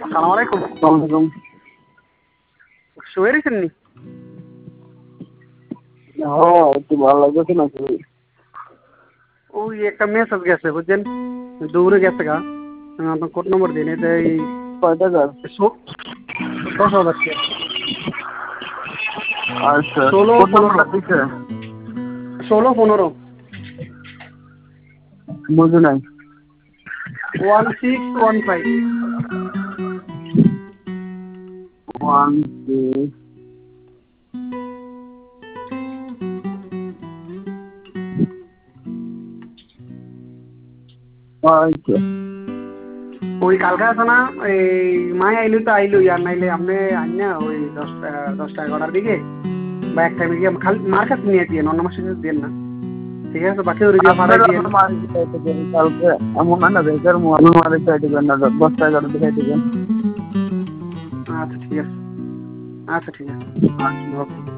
আসসালামু আলাইকুম। আসসালামাইকুম। শুয়ে রয়েছেন নি? হ্যাঁ, একটু ভালো লাগতেছে না শরীর। ওই একটা মেসেজ গেছে বুঝছেন, দৌড়ে গেছে গা। আপনার কোড নম্বর দিন, এটা এই কয় টাকার? 10,000 টাকা। আচ্ছা, 16 কোড 15 নাম্বারটা দিছে? 16 15 বুঝি নাই। 1615। 1 6 আচ্ছা। ওই কালকে আছে না, এই মাই আইলু তো আইলু, আর নাইলে আপনি আইনা ওই 10টা 11টার দিকে বা এক টাইমে গিয়ে খালি মার কাছে নিয়ে দিয়ে অন্য মাসে দিয়ে না, ঠিক আছে? বাকি ওর দিয়ে ফাড়াই আপনারা দিয়ে। আমার মার দিতে দেন কালকে। এমন না বেকার আমি মারে চাইতে দেন না, 10টা 11টা দিকে দেন। আচ্ছা ঠিক আছে, আচ্ছা ঠিক আছে, ওকে।